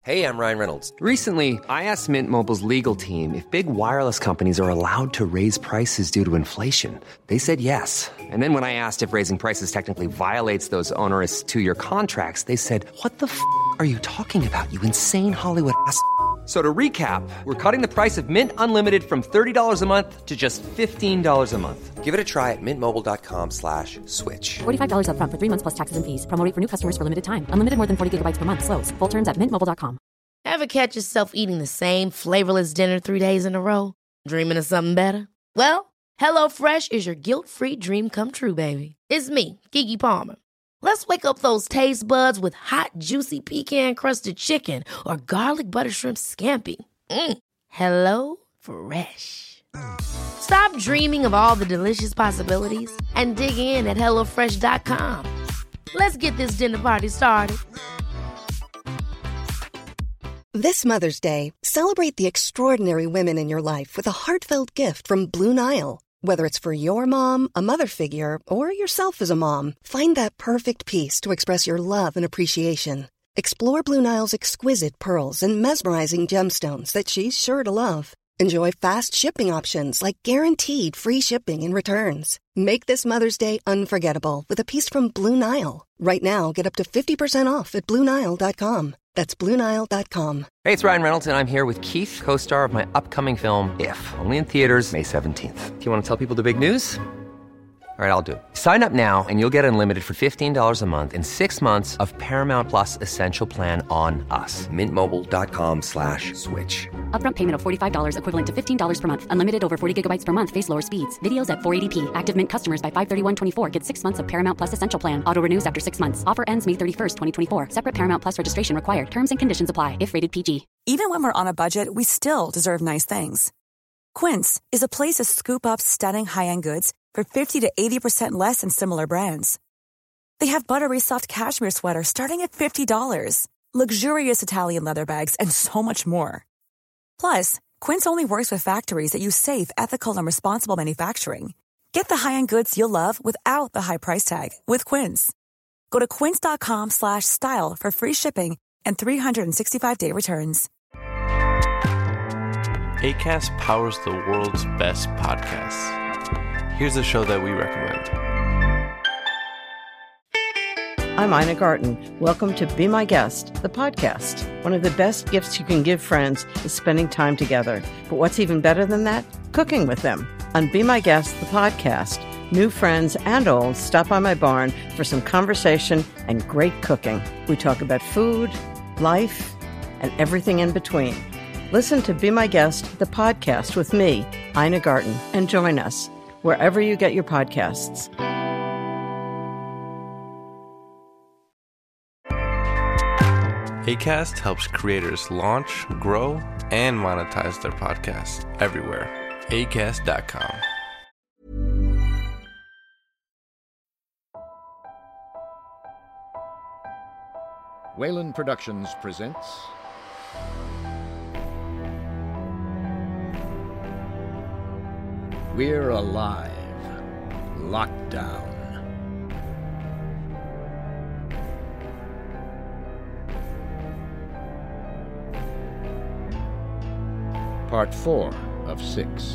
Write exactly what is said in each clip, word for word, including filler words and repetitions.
Hey, I'm Ryan Reynolds. Recently, I asked Mint Mobile's legal team if big wireless companies are allowed to raise prices due to inflation. They said yes. And then when I asked if raising prices technically violates those onerous two-year contracts, they said, what the f*** are you talking about, you insane Hollywood ass f- So to recap, we're cutting the price of Mint Unlimited from thirty dollars a month to just fifteen dollars a month. Give it a try at mintmobile.com slash switch. forty-five dollars up front for three months plus taxes and fees. Promo rate for new customers for limited time. Unlimited more than forty gigabytes per month. Slows full terms at mint mobile dot com. Ever catch yourself eating the same flavorless dinner three days in a row? Dreaming of something better? Well, HelloFresh is your guilt-free dream come true, baby. It's me, Keke Palmer. Let's wake up those taste buds with hot, juicy pecan-crusted chicken or garlic butter shrimp scampi. Mm. Hello Fresh. Stop dreaming of all the delicious possibilities and dig in at hello fresh dot com. Let's get this dinner party started. This Mother's Day, celebrate the extraordinary women in your life with a heartfelt gift from Blue Nile. Whether it's for your mom, a mother figure, or yourself as a mom, find that perfect piece to express your love and appreciation. Explore Blue Nile's exquisite pearls and mesmerizing gemstones that she's sure to love. Enjoy fast shipping options like guaranteed free shipping and returns. Make this Mother's Day unforgettable with a piece from Blue Nile. Right now, get up to fifty percent off at blue nile dot com. That's blue nile dot com. Hey, it's Ryan Reynolds, and I'm here with Keith, co-star of my upcoming film, If, only in theaters May seventeenth. Do you want to tell people the big news? All right, I'll do it. Sign up now and you'll get unlimited for fifteen dollars a month and six months of Paramount Plus Essential Plan on us. mintmobile.com slash switch. Upfront payment of forty-five dollars equivalent to fifteen dollars per month. Unlimited over forty gigabytes per month. Face lower speeds. Videos at four eighty p. Active Mint customers by five thirty-one twenty-four get six months of Paramount Plus Essential Plan. Auto renews after six months. Offer ends May thirty-first, twenty twenty-four. Separate Paramount Plus registration required. Terms and conditions apply if rated P G. Even when we're on a budget, we still deserve nice things. Quince is a place to scoop up stunning high-end goods for fifty to eighty percent less than similar brands. They have buttery soft cashmere sweaters starting at fifty dollars, luxurious Italian leather bags, and so much more. Plus, Quince only works with factories that use safe, ethical, and responsible manufacturing. Get the high-end goods you'll love without the high price tag with Quince. Go to quince.com slash style for free shipping and three sixty-five day returns. Acast powers the world's best podcasts. Here's a show that we recommend. I'm Ina Garten. Welcome to Be My Guest, the podcast. One of the best gifts you can give friends is spending time together. But what's even better than that? Cooking with them. On Be My Guest, the podcast, new friends and old stop by my barn for some conversation and great cooking. We talk about food, life, and everything in between. Listen to Be My Guest, the podcast with me, Ina Garten, and join us wherever you get your podcasts. Acast helps creators launch, grow, and monetize their podcasts everywhere. acast dot com. Wayland Productions presents We're Alive. Lockdown. Part four of six.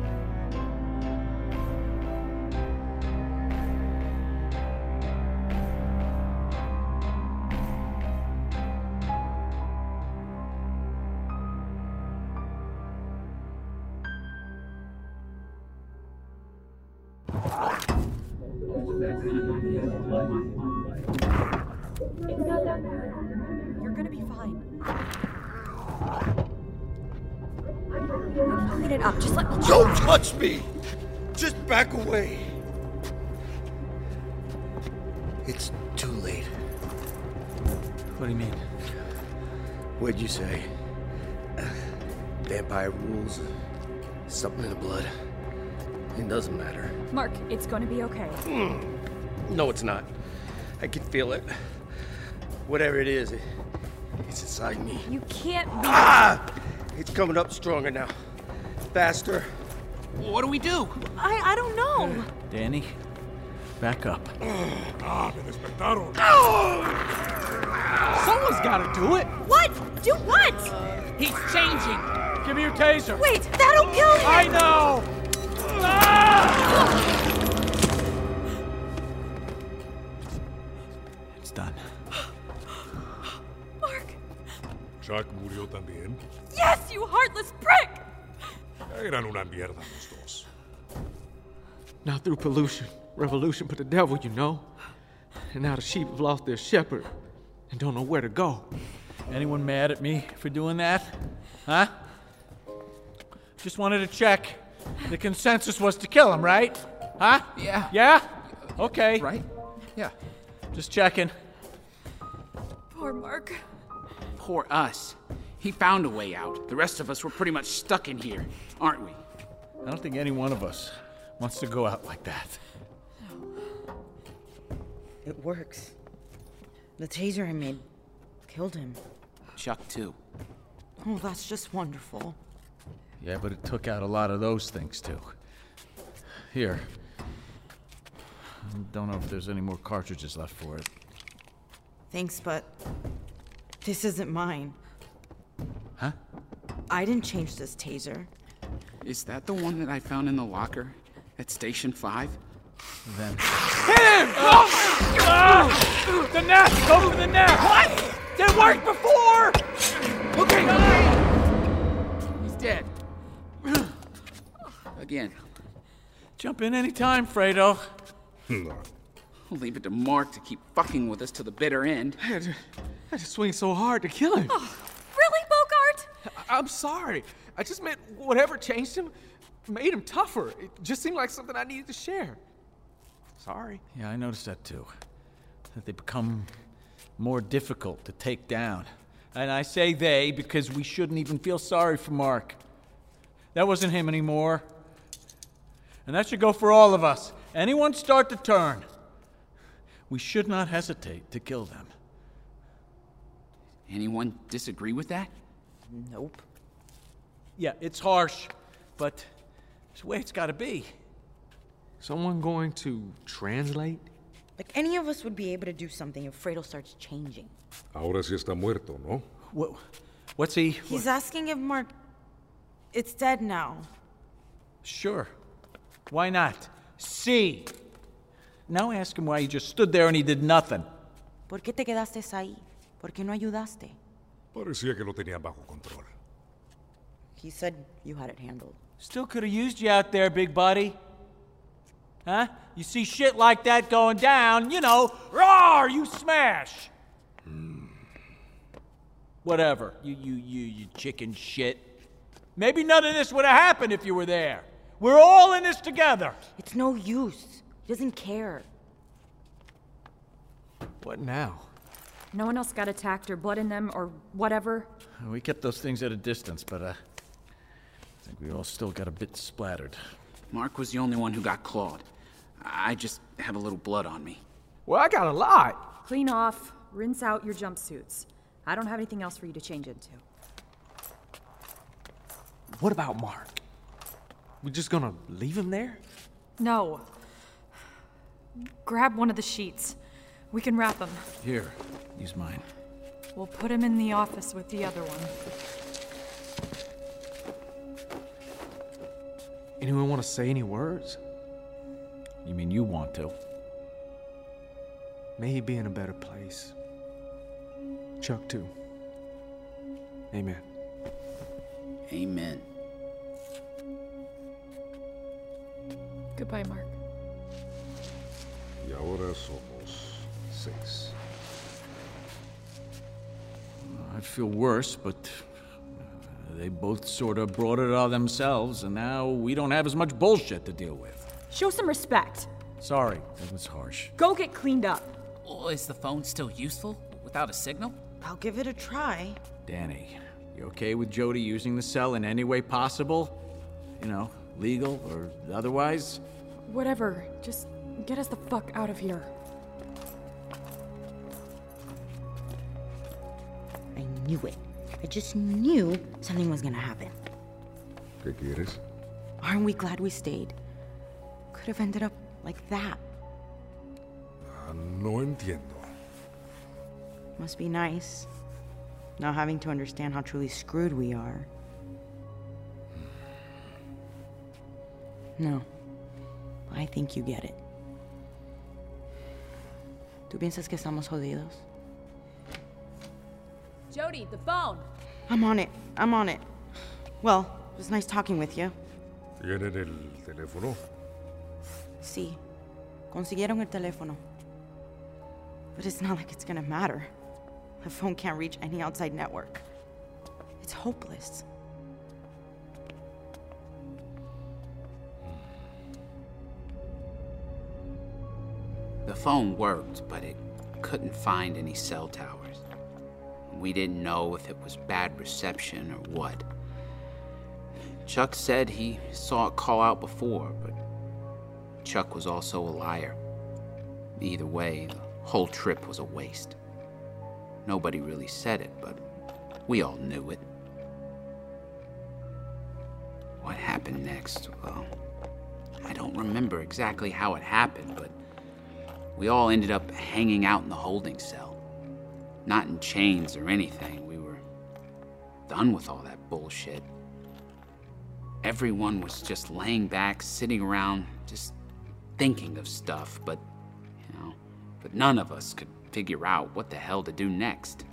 You're gonna be fine. I'll clean it up. Just let me. Don't touch me! Just back away. It's too late. What do you mean? What'd you say? Vampire rules? Something in the blood? It doesn't matter. Mark, it's gonna be okay. Mm. No, it's not. I can feel it. Whatever it is, it, it's inside me. You can't be... Ah! It's coming up stronger now. Faster. What do we do? I, I don't know. Danny, back up. Ah, me despertaron. Someone's gotta do it! What? Do what? He's changing! Give me your taser! Wait, that'll kill him! I know! Ah! It's done. Mark! Chuck murió también. Yes, you heartless prick! Eran una mierda los dos. Not through pollution, revolution, but the devil, you know. And now the sheep have lost their shepherd and don't know where to go. Anyone mad at me for doing that? Huh? Just wanted to check. The consensus was to kill him, right? Huh? Yeah. Yeah? Okay. Right? Yeah. Just checking. Poor Mark. Poor us. He found a way out. The rest of us were pretty much stuck in here, aren't we? I don't think any one of us wants to go out like that. It works. The taser I made killed him. Chuck, too. Oh, that's just wonderful. Yeah, but it took out a lot of those things, too. Here. Don't know if there's any more cartridges left for it. Thanks, but this isn't mine. Huh? I didn't change this taser. Is that the one that I found in the locker at Station five? Then... Hit him! Oh! Ah! The net! Go for the net! What? It worked before! Okay. He's dead. Again. Jump in any time, Fredo. No. We'll leave it to Mark to keep fucking with us to the bitter end. I had to, I had to swing so hard to kill him. Oh, really, Bogart? I, I'm sorry. I just meant whatever changed him made him tougher. It just seemed like something I needed to share. Sorry. Yeah, I noticed that too. That they become more difficult to take down. And I say they because we shouldn't even feel sorry for Mark. That wasn't him anymore. And that should go for all of us. Anyone start to turn, we should not hesitate to kill them. Anyone disagree with that? Nope. Yeah, it's harsh, but it's the way it's gotta be. Someone going to translate? Like any of us would be able to do something if Fredo starts changing. Ahora sí está muerto, ¿no? What? What's he? He's asking if Mark... It's dead now. Sure. Why not? See. Now ask him why he just stood there and he did nothing. ¿Por qué te quedaste ahí? ¿Por qué no ayudaste? Parecía que lo tenían bajo control. He said you had it handled. Still could have used you out there, big buddy. Huh? You see shit like that going down, you know, roar, you smash. Hmm. Whatever. You, you, you, you chicken shit. Maybe none of this would have happened if you were there. We're all in this together. It's no use. He doesn't care. What now? No one else got attacked or blood in them or whatever? We kept those things at a distance, but uh, I think we all still got a bit splattered. Mark was the only one who got clawed. I just have a little blood on me. Well, I got a lot. Clean off, rinse out your jumpsuits. I don't have anything else for you to change into. What about Mark? We just gonna leave him there? No. Grab one of the sheets. We can wrap him. Here, use mine. We'll put him in the office with the other one. Anyone want to say any words? You mean you want to? May he be in a better place. Chuck, too. Amen. Amen. Goodbye, Mark. Y ahora somos seis. I'd feel worse, but they both sort of brought it on themselves, and now we don't have as much bullshit to deal with. Show some respect. Sorry, that was harsh. Go get cleaned up. Oh, is the phone still useful without a signal? I'll give it a try. Danny, you okay with Jody using the cell in any way possible? You know, legal or otherwise? Whatever. Just get us the fuck out of here. I knew it. I just knew something was gonna happen. ¿Qué quieres? Aren't we glad we stayed? Could have ended up like that. Ah, no entiendo. Must be nice. Not having to understand how truly screwed we are. No. I think you get it. ¿Tú piensas que estamos jodidos? Jody, the phone! I'm on it. I'm on it. Well, it was nice talking with you. ¿Tienen el teléfono? Sí. Consiguieron el teléfono. But it's not like it's gonna matter. The phone can't reach any outside network. It's hopeless. The phone worked, but it couldn't find any cell towers. We didn't know if it was bad reception or what. Chuck said he saw it call out before, but Chuck was also a liar. Either way, the whole trip was a waste. Nobody really said it, but we all knew it. What happened next? Well, I don't remember exactly how it happened, but we all ended up hanging out in the holding cell. Not in chains or anything. We were done with all that bullshit. Everyone was just laying back, sitting around, just thinking of stuff, but, you know, but none of us could figure out what the hell to do next.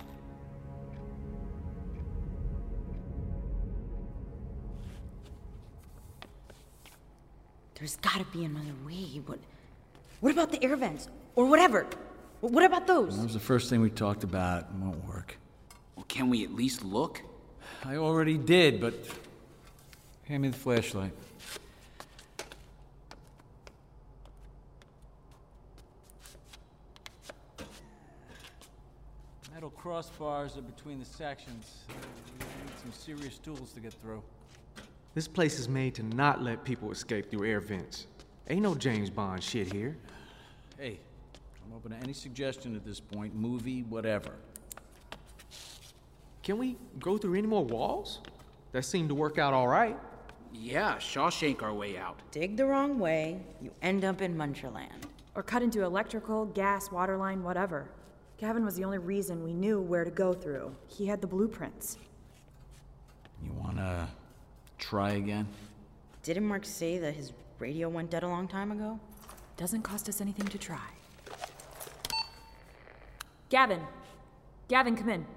There's gotta be another way. What, what about the air vents? Or whatever? What about those? That was the first thing we talked about. It won't work. Well, can we at least look? I already did, but... Hand me the flashlight. Metal crossbars are between the sections. We need some serious tools to get through. This place is made to not let people escape through air vents. Ain't no James Bond shit here. Hey, I'm open to any suggestion at this point, movie, whatever. Can we go through any more walls? That seemed to work out all right. Yeah, Shawshank our way out. Dig the wrong way, you end up in Muncherland. Or cut into electrical, gas, water line, whatever. Gavin was the only reason we knew where to go through. He had the blueprints. You wanna try again? Didn't Mark say that his radio went dead a long time ago? Doesn't cost us anything to try. Gavin! Gavin, come in.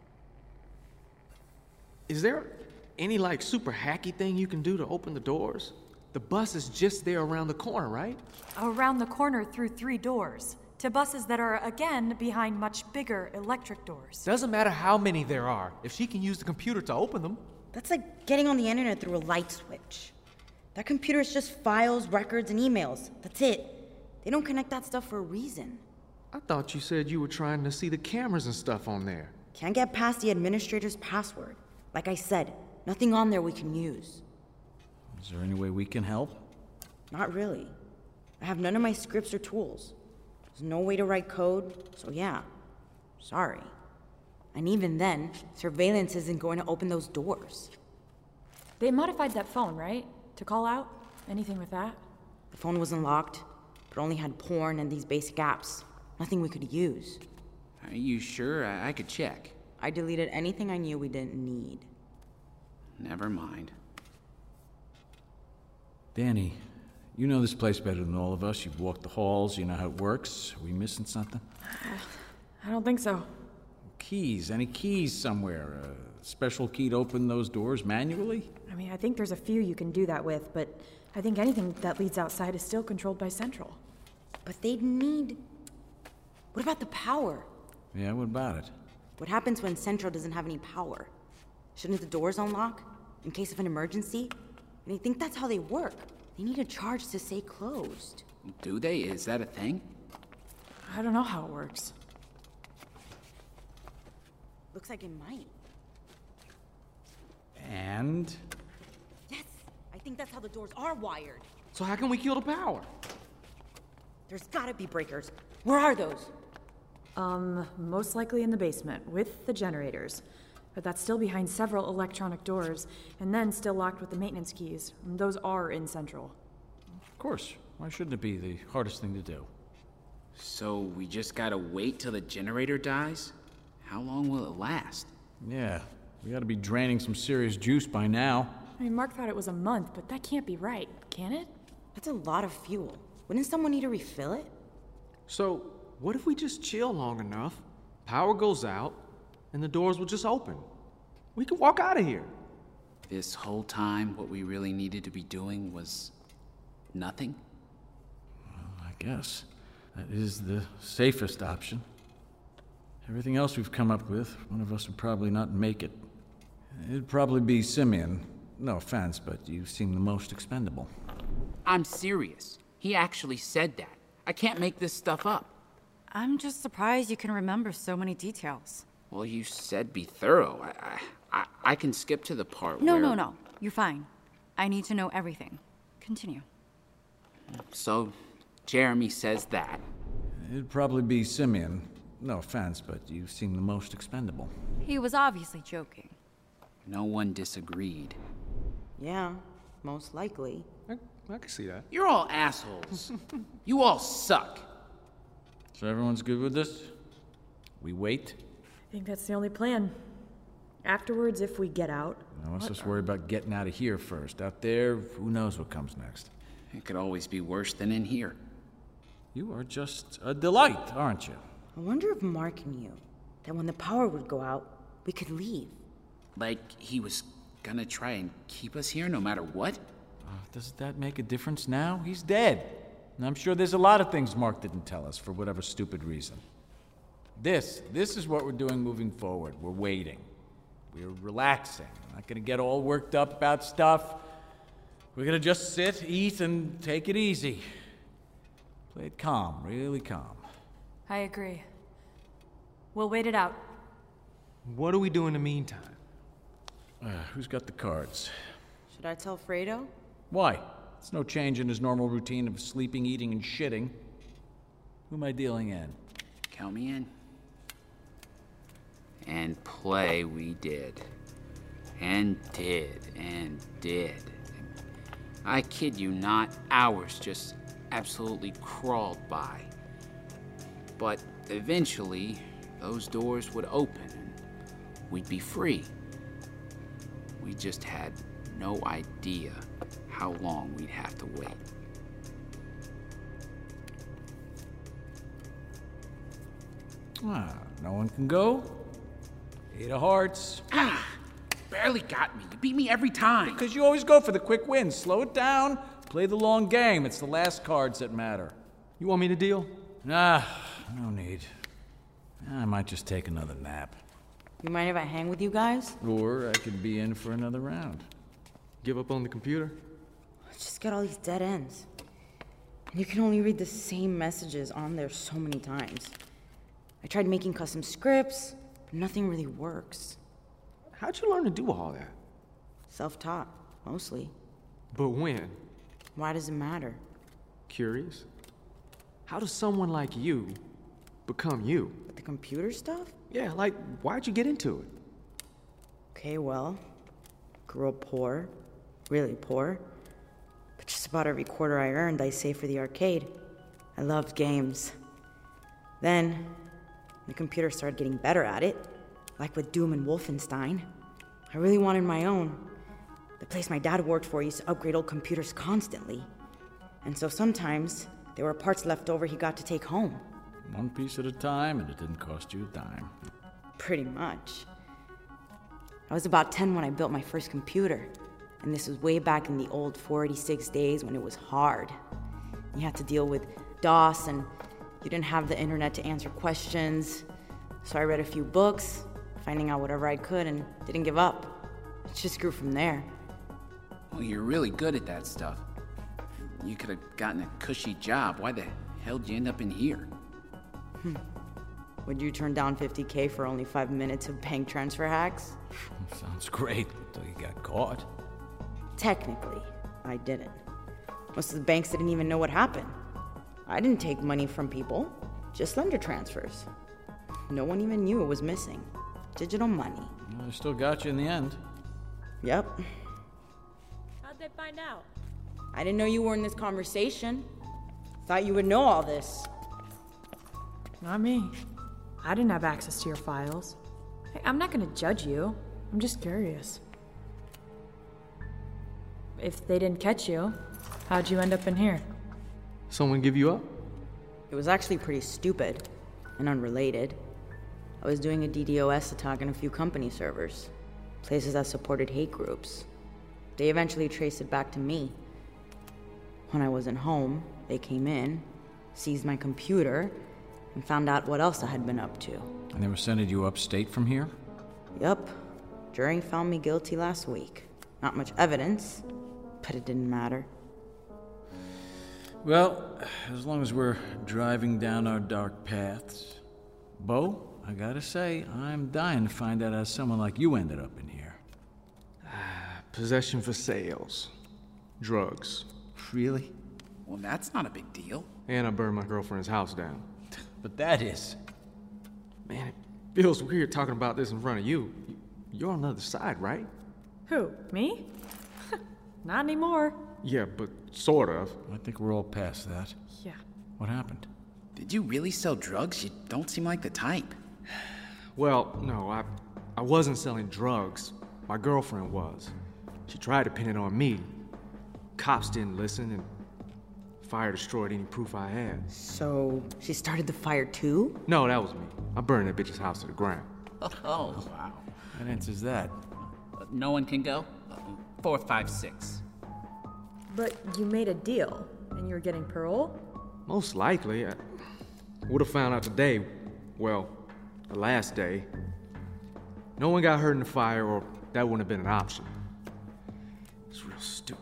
Is there any, like, super hacky thing you can do to open the doors? The bus is just there around the corner, right? Around the corner through three doors. To buses that are, again, behind much bigger electric doors. Doesn't matter how many there are, if she can use the computer to open them. That's like getting on the internet through a light switch. That computer is just files, records, and emails. That's it. They don't connect that stuff for a reason. I thought you said you were trying to see the cameras and stuff on there. Can't get past the administrator's password. Like I said, nothing on there we can use. Is there any way we can help? Not really. I have none of my scripts or tools. There's no way to write code, so yeah. Sorry. And even then, surveillance isn't going to open those doors. They modified that phone, right? To call out? Anything with that? The phone wasn't locked, but only had porn and these basic apps. Nothing we could use. Are you sure? I, I could check. I deleted anything I knew we didn't need. Never mind. Danny, you know this place better than all of us. You've walked the halls, you know how it works. Are we missing something? I don't think so. Keys, any keys somewhere? A special key to open those doors manually? I mean, I think there's a few you can do that with, but I think anything that leads outside is still controlled by Central. But they'd need... What about the power? Yeah, what about it? What happens when Central doesn't have any power? Shouldn't the doors unlock? In case of an emergency? And I think that's how they work. They need a charge to stay closed. Do they? Is that a thing? I don't know how it works. Looks like it might. And? Yes! I think that's how the doors are wired. So how can we kill the power? There's gotta be breakers. Where are those? Um, most likely in the basement, with the generators. But that's still behind several electronic doors, and then still locked with the maintenance keys. And those are in Central. Of course. Why shouldn't it be the hardest thing to do? So we just gotta wait till the generator dies? How long will it last? Yeah, we gotta be draining some serious juice by now. I mean, Mark thought it was a month, but that can't be right, can it? That's a lot of fuel. Wouldn't someone need to refill it? So, what if we just chill long enough, power goes out, and the doors will just open? We can walk out of here. This whole time, what we really needed to be doing was nothing? Well, I guess that is the safest option. Everything else we've come up with, one of us would probably not make it. It'd probably be Simeon. No offense, but you seem the most expendable. I'm serious. He actually said that. I can't make this stuff up. I'm just surprised you can remember so many details. Well, you said be thorough. I I, I, I can skip to the part No, where... no, no. You're fine. I need to know everything. Continue. So, Jeremy says that. It'd probably be Simeon. No offense, but you seem the most expendable. He was obviously joking. No one disagreed. Yeah, most likely. I, I can see that. You're all assholes. You all suck. So everyone's good with this? We wait? I think that's the only plan. Afterwards, if we get out... Now, let's just worry about getting out of here first. Out there, who knows what comes next. It could always be worse than in here. You are just a delight, aren't you? I wonder if Mark knew that when the power would go out, we could leave. Like he was gonna try and keep us here no matter what? Uh, does that make a difference now? He's dead. And I'm sure there's a lot of things Mark didn't tell us for whatever stupid reason. This, this is what we're doing moving forward. We're waiting. We're relaxing. We're not gonna get all worked up about stuff. We're gonna just sit, eat, and take it easy. Play it calm, really calm. I agree. We'll wait it out. What do we do in the meantime? Uh, who's got the cards? Should I tell Fredo? Why? It's no change in his normal routine of sleeping, eating, and shitting. Who am I dealing in? Count me in. And play we did. And did, and did. I kid you not, hours just absolutely crawled by. But eventually, those doors would open and we'd be free. We just had no idea how long we'd have to wait. Ah, no one can go? Eight of hearts. Ah! Barely got me. You beat me every time. Because you always go for the quick wins. Slow it down. Play the long game. It's the last cards that matter. You want me to deal? Nah, no need. I might just take another nap. You mind if I hang with you guys? Or I could be in for another round. Give up on the computer? Let's just get all these dead ends. And you can only read the same messages on there so many times. I tried making custom scripts, but nothing really works. How'd you learn to do all that? Self-taught, mostly. But when? Why does it matter? Curious? How does someone like you become you? With the computer stuff? Yeah, like, why'd you get into it? Okay, well, grew up poor, really poor. But just about every quarter I earned, I saved for the arcade. I loved games. Then, the computer started getting better at it, like with Doom and Wolfenstein. I really wanted my own. The place my dad worked for used to upgrade old computers constantly. And so sometimes, there were parts left over he got to take home. One piece at a time, and it didn't cost you a dime. Pretty much. I was about ten when I built my first computer. And this was way back in the old four eighty-six days when it was hard. You had to deal with DOS, and you didn't have the internet to answer questions. So I read a few books, finding out whatever I could, and didn't give up. It just grew from there. Well, you're really good at that stuff. You could have gotten a cushy job. Why the hell did you end up in here? Hmm. Would you turn down fifty K for only five minutes of bank transfer hacks? Sounds great, until you got caught. Technically, I didn't. Most of the banks didn't even know what happened. I didn't take money from people, just lender transfers. No one even knew it was missing. Digital money. Well, they still got you in the end. Yep. How'd they find out? I didn't know you were in this conversation. Thought you would know all this. Not me. I didn't have access to your files. Hey, I'm not gonna judge you. I'm just curious. If they didn't catch you, how'd you end up in here? Someone give you up? It was actually pretty stupid and unrelated. I was doing a D DoS attack on a few company servers, places that supported hate groups. They eventually traced it back to me. When I wasn't home, they came in, seized my computer, and found out what else I had been up to. And they were sending you upstate from here? Yup. Jury found me guilty last week. Not much evidence, but it didn't matter. Well, as long as we're driving down our dark paths. Bo, I gotta say, I'm dying to find out how someone like you ended up in here. Possession for sales. Drugs. Really? Well, that's not a big deal. And I burned my girlfriend's house down. But that is. Man, it feels weird talking about this in front of you. You're on the other side, right? Who, me? Not anymore. Yeah, but sort of. I think we're all past that. Yeah. What happened? Did you really sell drugs? You don't seem like the type. Well, no, I, I wasn't selling drugs. My girlfriend was. She tried to pin it on me. Cops didn't listen, and fire destroyed any proof I had. So, she started the fire too? No, that was me. I burned that bitch's house to the ground. Oh, wow. What answers that? Uh, no one can go? Uh, four, five, six. But you made a deal, and you were getting parole? Most likely. I would have found out today. Well, the last day. No one got hurt in the fire, or that wouldn't have been an option. It's real stupid.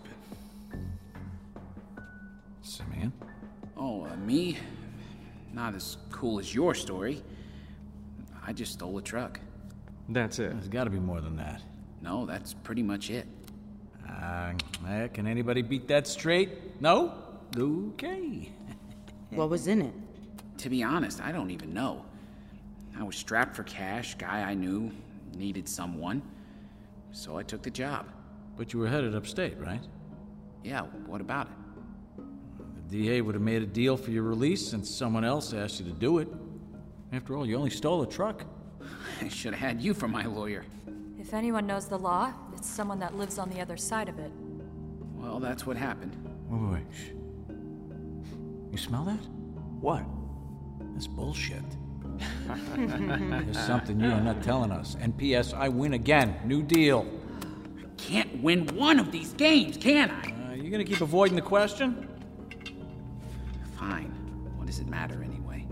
Simeon? Oh, uh, me? Not as cool as your story. I just stole a truck. That's it. There's gotta be more than that. No, that's pretty much it. Uh, eh, can anybody beat that straight? No? Okay. What was in it? To be honest, I don't even know. I was strapped for cash, guy I knew needed someone, so I took the job. But you were headed upstate, right? Yeah, what about it? The D A would have made a deal for your release since someone else asked you to do it. After all, you only stole a truck. I should have had you for my lawyer. If anyone knows the law, it's someone that lives on the other side of it. Well, that's what happened. Wait, wait, wait. Shh. You smell that? What? This bullshit. There's something you are not telling us. And P S I win again. New deal. I can't win one of these games, can I? Uh, you gonna keep avoiding the question? Fine. What does it matter anyway?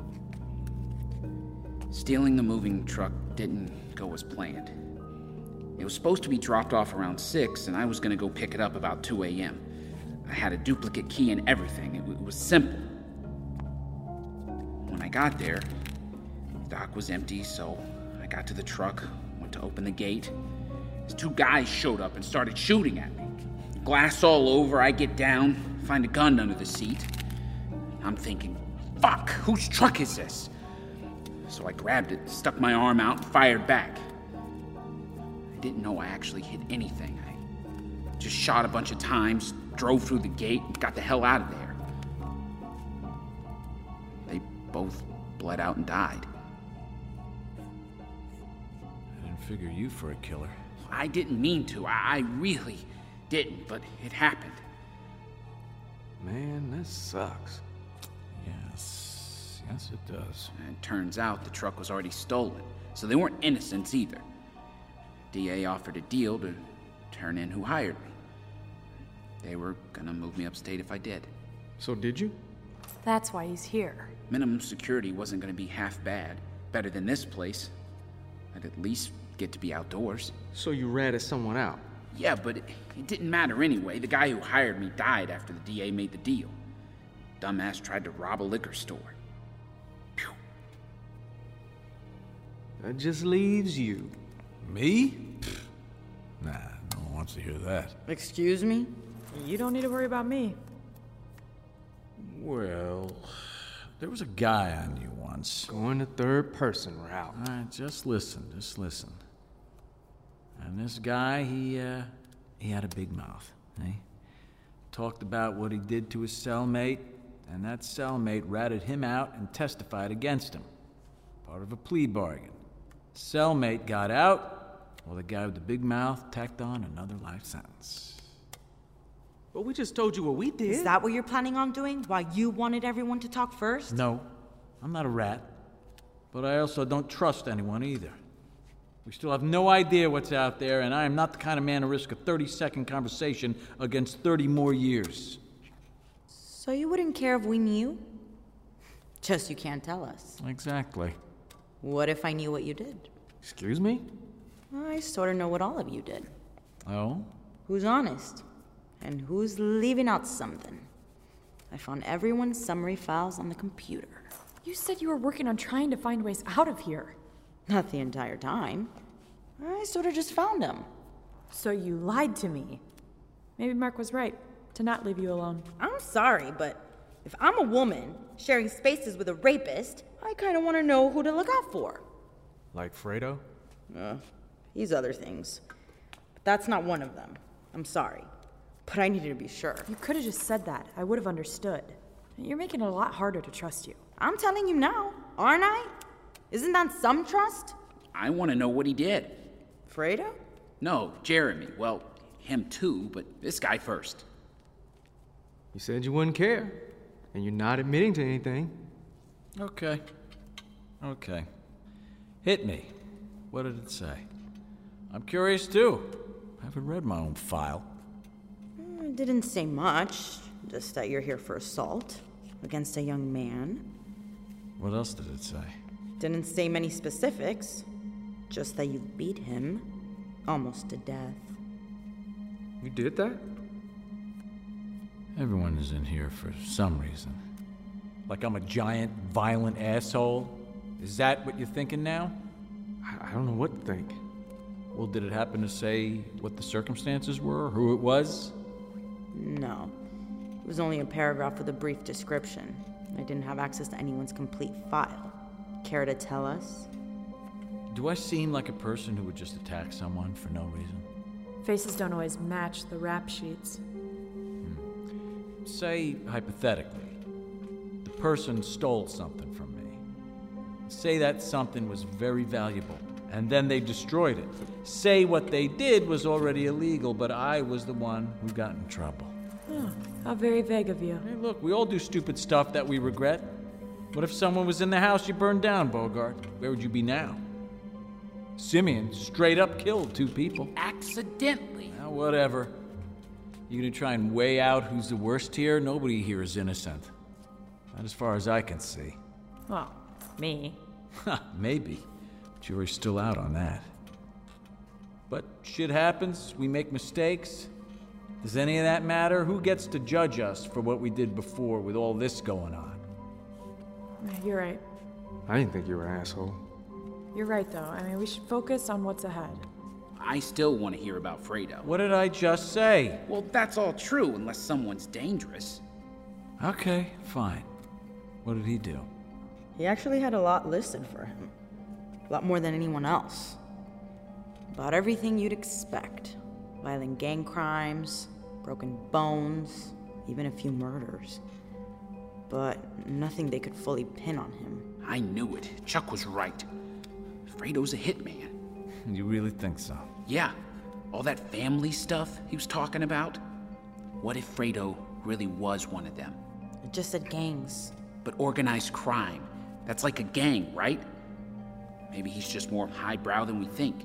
Stealing the moving truck didn't go as planned. It was supposed to be dropped off around six, and I was gonna go pick it up about two a.m. I had a duplicate key and everything. It, it was simple. When I got there, the dock was empty, so I got to the truck, went to open the gate. These two guys showed up and started shooting at me. Glass all over, I get down, find a gun under the seat. I'm thinking, fuck, whose truck is this? So I grabbed it, stuck my arm out, and fired back. I didn't know I actually hit anything. I just shot a bunch of times, drove through the gate, and got the hell out of there. They both bled out and died. I didn't figure you for a killer. I didn't mean to. I, I really didn't, but it happened. Man, this sucks. Yes, yes it does. And it turns out the truck was already stolen, so they weren't innocents either. D A offered a deal to turn in who hired me. They were gonna move me upstate if I did. So did you? That's why he's here. Minimum security wasn't gonna be half bad. Better than this place. I'd at least get to be outdoors. So you ratted someone out? Yeah, but it, it didn't matter anyway. The guy who hired me died after the D A made the deal. Dumbass tried to rob a liquor store. Phew. That just leaves you. Me? Nah, no one wants to hear that. Excuse me? You don't need to worry about me. Well, there was a guy I knew once. Going the third person route. All right, just listen, just listen. And this guy, he, uh, he had a big mouth, eh? Talked about what he did to his cellmate, and that cellmate ratted him out and testified against him. Part of a plea bargain. Cellmate got out, while the guy with the big mouth tacked on another life sentence. But we just told you what we did. Is that what you're planning on doing? Why you wanted everyone to talk first? No, I'm not a rat. But I also don't trust anyone either. We still have no idea what's out there, and I am not the kind of man to risk a thirty-second conversation against thirty more years. So you wouldn't care if we knew? Just you can't tell us. Exactly. What if I knew what you did? Excuse me? I sort of know what all of you did. Oh? Who's honest? And who's leaving out something? I found everyone's summary files on the computer. You said you were working on trying to find ways out of here. Not the entire time. I sort of just found them. So you lied to me. Maybe Mark was right to not leave you alone. I'm sorry, but if I'm a woman sharing spaces with a rapist, I kind of want to know who to look out for. Like Fredo? Uh, he's other things. But that's not one of them. I'm sorry. But I needed to be sure. You could have just said that. I would have understood. You're making it a lot harder to trust you. I'm telling you now, aren't I? Isn't that some trust? I want to know what he did. Fredo? No, Jeremy. Well, him too, but this guy first. You said you wouldn't care, and you're not admitting to anything. Okay. Okay. Hit me. What did it say? I'm curious too. I haven't read my own file. It didn't say much, just that you're here for assault against a young man. What else did it say? Didn't say many specifics, just that you beat him almost to death. You did that? Everyone is in here for some reason. Like I'm a giant, violent asshole? Is that what you're thinking now? I don't know what to think. Well, did it happen to say what the circumstances were, or who it was? No. It was only a paragraph with a brief description. I didn't have access to anyone's complete file. Care to tell us? Do I seem like a person who would just attack someone for no reason? Faces don't always match the rap sheets. Hmm. Say, hypothetically, the person stole something from me. Say that something was very valuable, and then they destroyed it. Say what they did was already illegal, but I was the one who got in trouble. Oh, how very vague of you. Hey, look, we all do stupid stuff that we regret. What if someone was in the house you burned down, Bogart? Where would you be now? Simeon straight up killed two people. Accidentally. Now, whatever. You gonna try and weigh out who's the worst here? Nobody here is innocent. Not as far as I can see. Well, me. Maybe. Jury's still out on that. But shit happens. We make mistakes. Does any of that matter? Who gets to judge us for what we did before with all this going on? You're right. I didn't think you were an asshole. You're right, though. I mean, we should focus on what's ahead. I still want to hear about Fredo. What did I just say? Well, that's all true, unless someone's dangerous. Okay, fine. What did he do? He actually had a lot listed for him. A lot more than anyone else. About everything you'd expect. Violent gang crimes, broken bones, even a few murders. But nothing they could fully pin on him. I knew it. Chuck was right. Fredo's a hitman. You really think so? Yeah. All that family stuff he was talking about. What if Fredo really was one of them? It just said gangs. But organized crime. That's like a gang, right? Maybe he's just more highbrow than we think.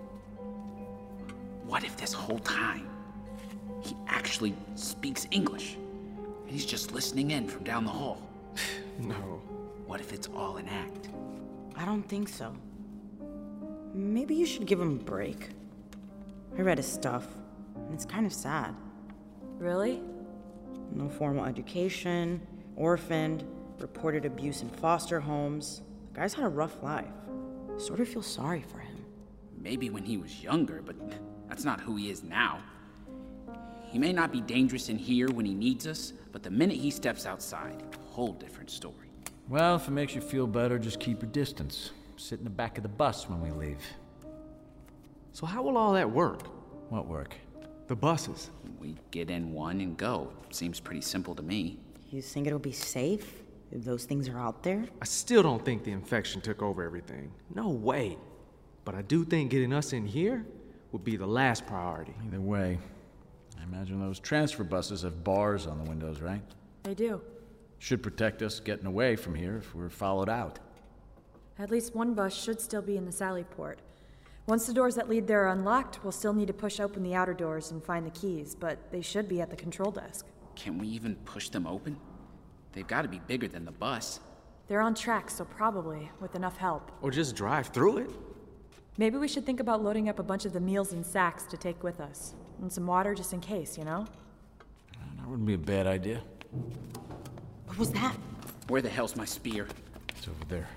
What if this whole time he actually speaks English and he's just listening in from down the hall? No. What if it's all an act? I don't think so. Maybe you should give him a break. I read his stuff, and it's kind of sad. Really? No formal education, orphaned, reported abuse in foster homes. The guy's had a rough life. I sort of feel sorry for him. Maybe when he was younger, but that's not who he is now. He may not be dangerous in here when he needs us, but the minute he steps outside, a whole different story. Well, if it makes you feel better, just keep your distance. Sit in the back of the bus when we leave. So how will all that work? What work? The buses. We get in one and go. Seems pretty simple to me. You think it'll be safe? If those things are out there? I still don't think the infection took over everything. No way. But I do think getting us in here would be the last priority. Either way, I imagine those transfer buses have bars on the windows, right? They do. Should protect us getting away from here if we're followed out. At least one bus should still be in the Sally port. Once the doors that lead there are unlocked, we'll still need to push open the outer doors and find the keys, but they should be at the control desk. Can we even push them open? They've got to be bigger than the bus. They're on tracks, so probably, with enough help. Or just drive through it. Maybe we should think about loading up a bunch of the meals in sacks to take with us. And some water just in case, you know? That wouldn't be a bad idea. What was that? Where the hell's my spear? It's over there.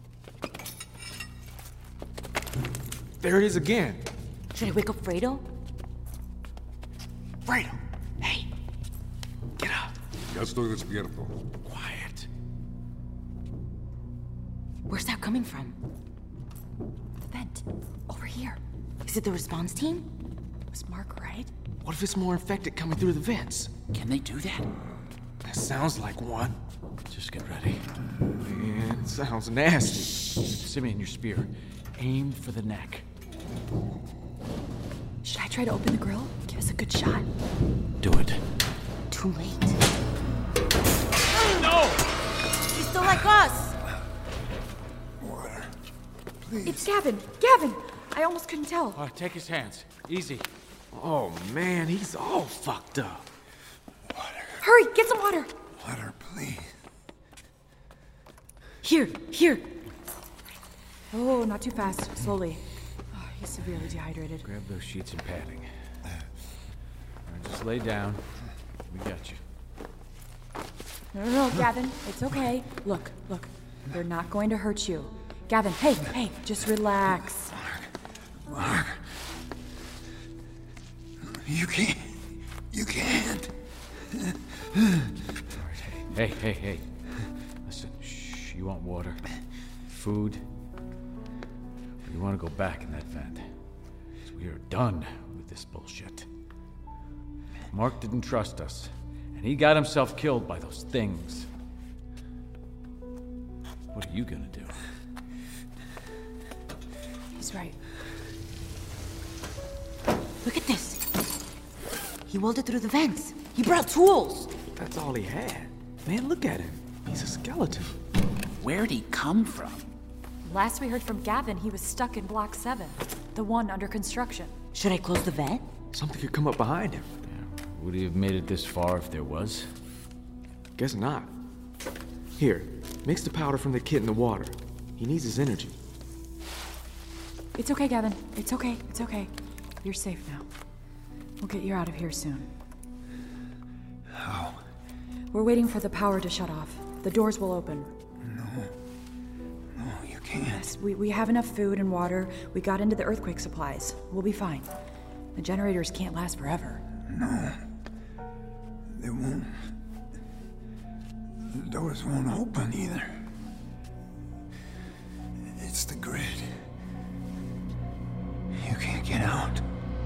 There it is again. Should I wake up Fredo? Fredo! Hey! Get up! Ya estoy despierto. Quiet. Where's that coming from? The vent. Over here. Is it the response team? It was Mark, right? What if it's more infected coming through the vents? Can they do that? That sounds like one. Just get ready. Man, it sounds nasty. Simeon, your spear. Aim for the neck. Should I try to open the grill? Give us a good shot. Do it. Too late. No! He's still like us! Water. Please. It's Gavin! Gavin! I almost couldn't tell. Uh, take his hands. Easy. Oh, man, he's all fucked up. Water. Hurry, get some water! Water, please. Here, here. Oh, not too fast. Slowly. Oh, he's severely dehydrated. Grab those sheets and padding. All right, just lay down. We got you. No, no, no, Gavin. It's okay. Look, look. They're not going to hurt you. Gavin, hey, hey, just relax. Mark. Mark. You can't. You can't. All right, hey, hey, hey, hey. Listen, shh. You want water? Food? Or you want to go back in that vent? 'Cause we are done with this bullshit. Mark didn't trust us, and he got himself killed by those things. What are you gonna do? He's right. Look at this. He welded through the vents. He brought tools. That's all he had. Man, look at him. He's a skeleton. Where'd he come from? Last we heard from Gavin, he was stuck in Block seven, the one under construction. Should I close the vent? Something could come up behind him. Yeah. Would he have made it this far if there was? Guess not. Here, mix the powder from the kit in the water. He needs his energy. It's okay, Gavin. It's okay. It's okay. You're safe now. We'll get you out of here soon. How? We're waiting for the power to shut off. The doors will open. No. No, you can't. Yes, we, we have enough food and water. We got into the earthquake supplies. We'll be fine. The generators can't last forever. No. They won't. The doors won't open either. It's the grid. You can't get out.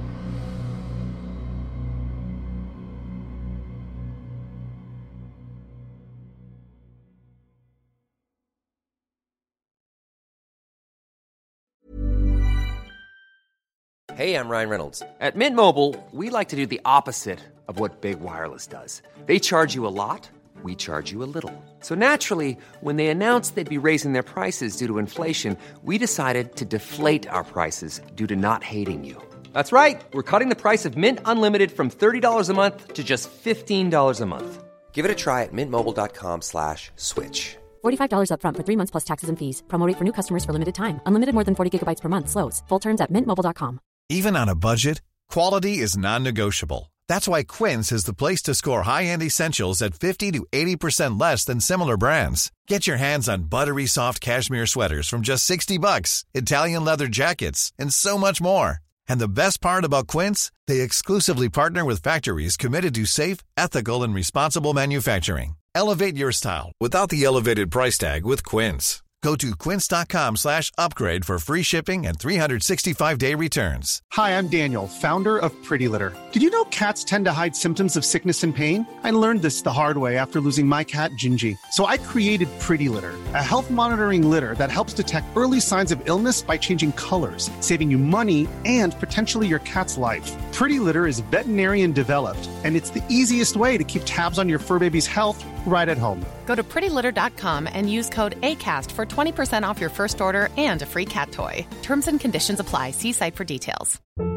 Hey, I'm Ryan Reynolds. At Mint Mobile, we like to do the opposite of what Big Wireless does. They charge you a lot, we charge you a little. So naturally, when they announced they'd be raising their prices due to inflation, we decided to deflate our prices due to not hating you. That's right. We're cutting the price of Mint Unlimited from thirty dollars a month to just fifteen dollars a month. Give it a try at mintmobile.com slash switch. forty-five dollars up front for three months plus taxes and fees. Promo rate for new customers for limited time. Unlimited more than forty gigabytes per month slows. Full terms at mint mobile dot com. Even on a budget, quality is non-negotiable. That's why Quince is the place to score high-end essentials at fifty to eighty percent less than similar brands. Get your hands on buttery soft cashmere sweaters from just sixty bucks, Italian leather jackets, and so much more. And the best part about Quince, they exclusively partner with factories committed to safe, ethical, and responsible manufacturing. Elevate your style without the elevated price tag with Quince. Go to quince.com slash upgrade for free shipping and three sixty-five day returns. Hi, I'm Daniel, founder of Pretty Litter. Did you know cats tend to hide symptoms of sickness and pain? I learned this the hard way after losing my cat, Gingy. So I created Pretty Litter, a health monitoring litter that helps detect early signs of illness by changing colors, saving you money and potentially your cat's life. Pretty Litter is veterinarian developed, and it's the easiest way to keep tabs on your fur baby's health right at home. Go to pretty litter dot com and use code ACAST for twenty percent off your first order and a free cat toy. Terms and conditions apply. See site for details.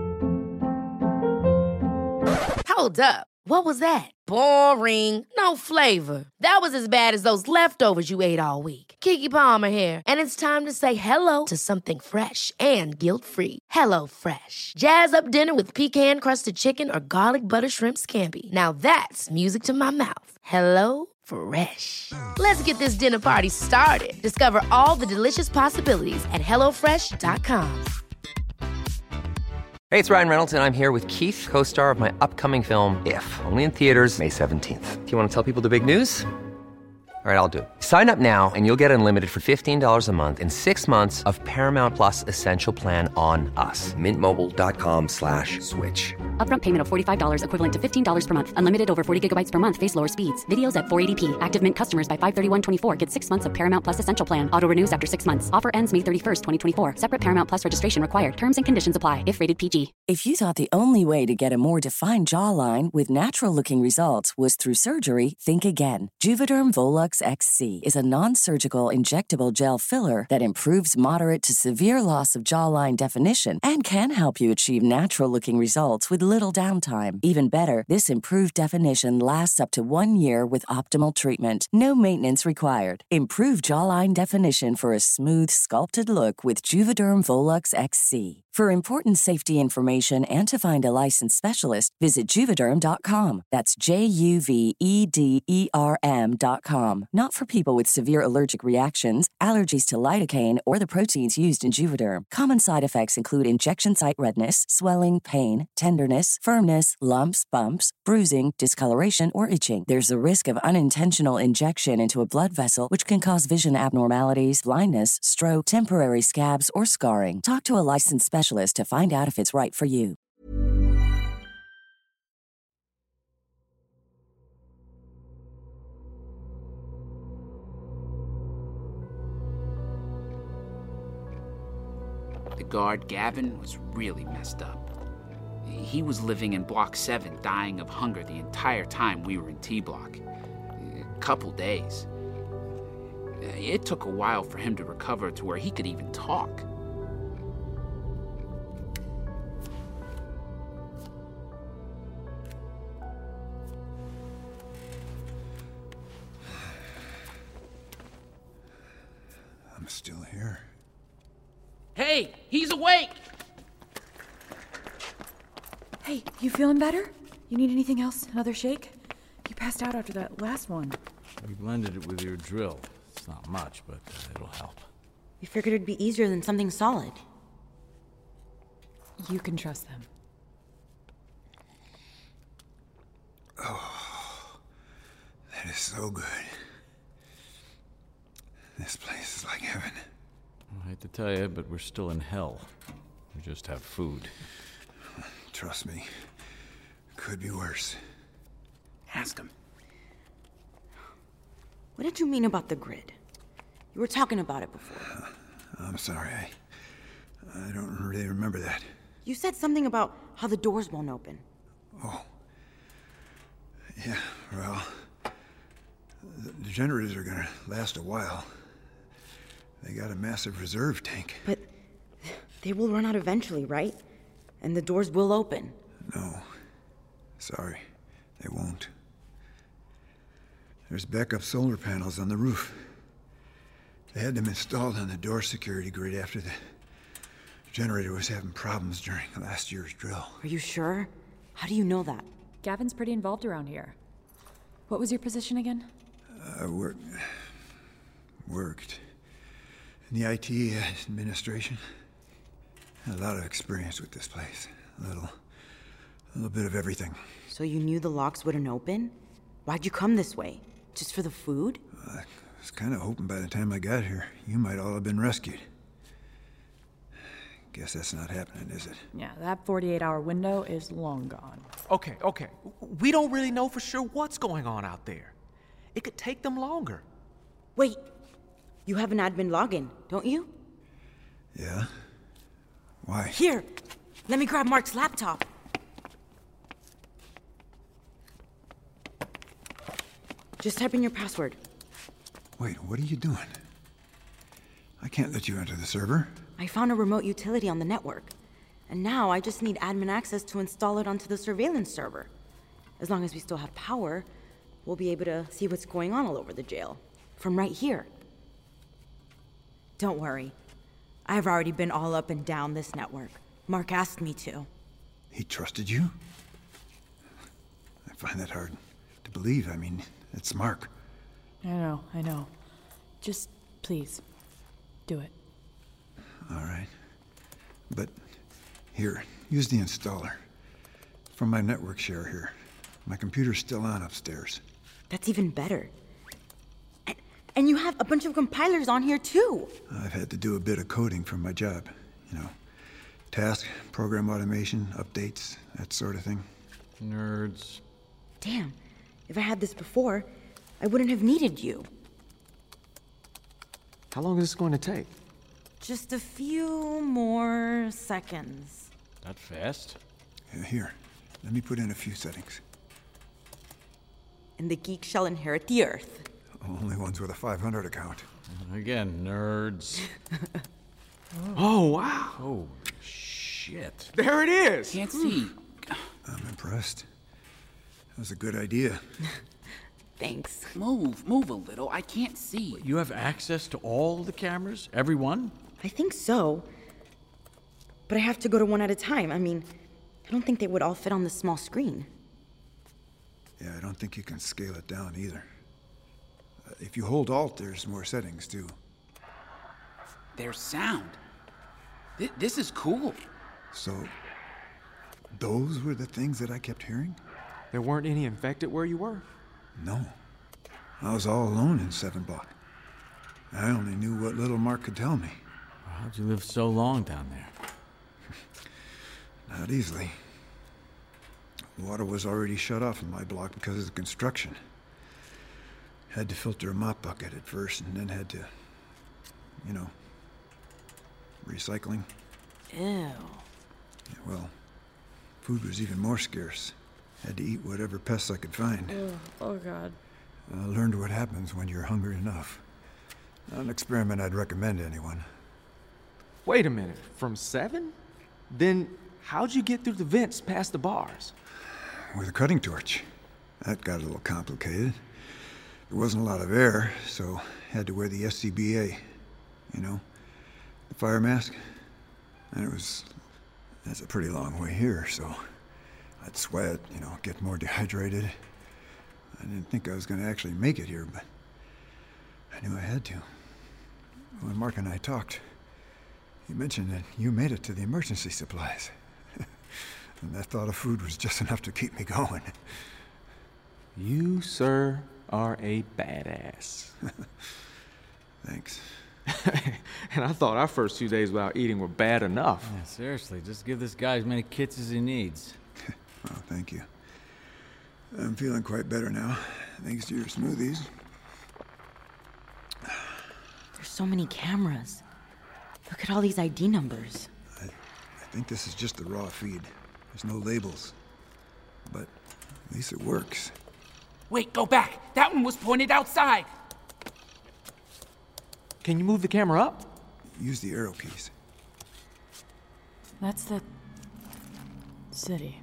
Hold up. What was that? Boring. No flavor. That was as bad as those leftovers you ate all week. Keke Palmer here, and it's time to say hello to something fresh and guilt-free. Hello Fresh. Jazz up dinner with pecan-crusted chicken or garlic butter shrimp scampi. Now that's music to my mouth. Hello Fresh. Let's get this dinner party started. Discover all the delicious possibilities at hello fresh dot com. Hey, it's Ryan Reynolds, and I'm here with Keith, co-star of my upcoming film, If, only in theaters May seventeenth. Do you want to tell people the big news? All right, I'll do it. Sign up now and you'll get unlimited for fifteen dollars a month and six months of Paramount Plus Essential Plan on us. Mint Mobile dot com slash switch. Upfront payment of forty-five dollars equivalent to fifteen dollars per month. Unlimited over forty gigabytes per month. Face lower speeds. Videos at four eighty p. Active Mint customers by five thirty-one twenty-four get six months of Paramount Plus Essential Plan. Auto renews after six months. Offer ends May thirty-first, twenty twenty-four. Separate Paramount Plus registration required. Terms and conditions apply if rated P G. If you thought the only way to get a more defined jawline with natural-looking results was through surgery, think again. Juvederm Volux X C is a non-surgical injectable gel filler that improves moderate to severe loss of jawline definition and can help you achieve natural-looking results with little downtime. Even better, this improved definition lasts up to one year with optimal treatment. No maintenance required. Improve jawline definition for a smooth, sculpted look with Juvederm Volux X C. For important safety information and to find a licensed specialist, visit Juvederm dot com. That's J U V E D E R M dot com. Not for people with severe allergic reactions, allergies to lidocaine, or the proteins used in Juvederm. Common side effects include injection site redness, swelling, pain, tenderness, firmness, lumps, bumps, bruising, discoloration, or itching. There's a risk of unintentional injection into a blood vessel, which can cause vision abnormalities, blindness, stroke, temporary scabs, or scarring. Talk to a licensed specialist to find out if it's right for you. The guard, Gavin, was really messed up. He was living in Block seven, dying of hunger the entire time we were in T-Block. A couple days. It took a while for him to recover to where he could even talk. I'm still here. Hey, he's awake! Hey, you feeling better? You need anything else? Another shake? You passed out after that last one. We blended it with your drill. It's not much, but uh, it'll help. We figured it'd be easier than something solid. You can trust them. Oh, that is so good. This place is like heaven. I hate to tell you, but we're still in hell. We just have food. Trust me. Could be worse. Ask him. What did you mean about the grid? You were talking about it before. Uh, I'm sorry. I, I don't really remember that. You said something about how the doors won't open. Oh. Yeah, well... The, the generators are gonna last a while. They got a massive reserve tank. But they will run out eventually, right? And the doors will open. No. Sorry. They won't. There's backup solar panels on the roof. They had them installed on the door security grid after the generator was having problems during last year's drill. Are you sure? How do you know that? Gavin's pretty involved around here. What was your position again? I uh, work, worked in the I T administration. Had a lot of experience with this place. A little, a little bit of everything. So you knew the locks wouldn't open? Why'd you come this way? Just for the food? Uh, was kind of hoping by the time I got here, you might all have been rescued. Guess that's not happening, is it? Yeah, that forty-eight hour window is long gone. Okay, okay. We don't really know for sure what's going on out there. It could take them longer. Wait, you have an admin login, don't you? Yeah? Why? Here, let me grab Mark's laptop. Just type in your password. Wait, what are you doing? I can't let you enter the server. I found a remote utility on the network, and now I just need admin access to install it onto the surveillance server. As long as we still have power, we'll be able to see what's going on all over the jail, from right here. Don't worry. I've already been all up and down this network. Mark asked me to. He trusted you? I find that hard to believe. I mean, it's Mark. I know, I know. Just, please, do it. All right. But here, use the installer. From my network share here. My computer's still on upstairs. That's even better. And, and you have a bunch of compilers on here, too. I've had to do a bit of coding for my job. You know, task, program automation, updates, that sort of thing. Nerds. Damn. If I had this before, I wouldn't have needed you. How long is this going to take? Just a few more seconds. That fast? Yeah, here, let me put in a few settings. And the geek shall inherit the earth. Only ones with a five hundred account. Again, nerds. Oh, wow. Oh, shit. There it is. Can't see. I'm impressed. That was a good idea. Thanks. Move, move a little. I can't see. You have access to all the cameras? Every one? I think so. But I have to go to one at a time. I mean, I don't think they would all fit on this small screen. Yeah, I don't think you can scale it down either. Uh, if you hold Alt, there's more settings, too. There's sound. Th- this is cool. So, those were the things that I kept hearing? There weren't any infected where you were? No. I was all alone in Seven Block. I only knew what little Mark could tell me. How'd you live so long down there? Not easily. Water was already shut off in my block because of the construction. Had to filter a mop bucket at first and then had to, you know, recycling. Ew. Yeah, well, food was even more scarce. Had to eat whatever pests I could find. Ugh. Oh, God. I learned what happens when you're hungry enough. Not an experiment I'd recommend to anyone. Wait a minute, from seven? Then how'd you get through the vents past the bars? With a cutting torch. That got a little complicated. There wasn't a lot of air, so had to wear the S C B A. You know, the fire mask. And it was... That's a pretty long way here, so... I'd sweat, you know, get more dehydrated. I didn't think I was going to actually make it here, but I knew I had to. When Mark and I talked, he mentioned that you made it to the emergency supplies. And that thought of food was just enough to keep me going. You, sir, are a badass. Thanks. And I thought our first few days without eating were bad enough. Yeah, seriously, just give this guy as many kits as he needs. Well, thank you. I'm feeling quite better now, thanks to your smoothies. There's so many cameras. Look at all these I D numbers. I, I think this is just the raw feed. There's no labels. But at least it works. Wait, go back. That one was pointed outside. Can you move the camera up? Use the arrow keys. That's the city.